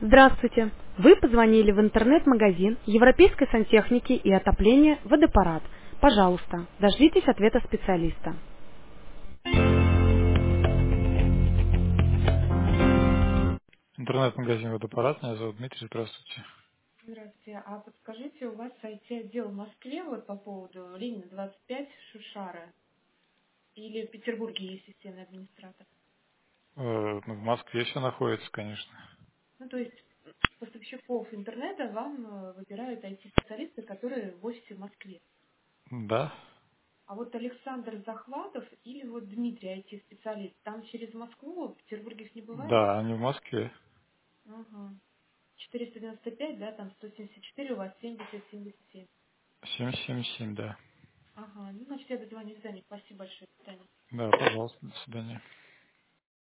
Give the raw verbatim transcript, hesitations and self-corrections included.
Здравствуйте! Вы позвонили в интернет-магазин европейской сантехники и отопления «Водопарат». Пожалуйста, дождитесь ответа специалиста. Интернет-магазин «Водопарат». Меня зовут Дмитрий. Здравствуйте. Здравствуйте. А подскажите, у вас ай ти-отдел в Москве вот по поводу Ленина двадцать пять Шушара или в Петербурге есть системный администратор? Э, ну, в Москве все находится, конечно. Ну, то есть поставщиков интернета вам э, выбирают ай ти-специалисты, которые в офисе в Москве. Да? А вот Александр Захватов или вот Дмитрий ай ти-специалист, там через Москву, в Петербурге их не бывает? Да, они в Москве. Ага. четыреста девяносто пять, да, там сто семьдесят четыре, у вас семьдесят семьдесят семь. семь семь семь, да. Ага, ну, значит, я дозвонюсь за них. Спасибо большое. До свидания. Да, пожалуйста, до свидания.